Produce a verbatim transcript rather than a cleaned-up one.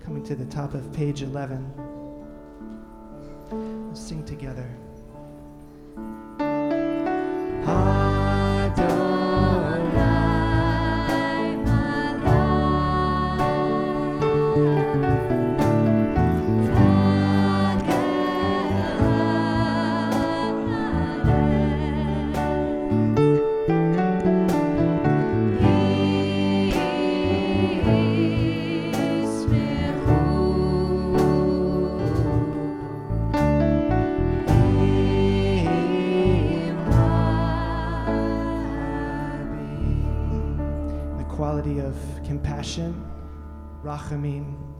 coming to the top of page eleven. Let's sing together. Quality of compassion, rachamim,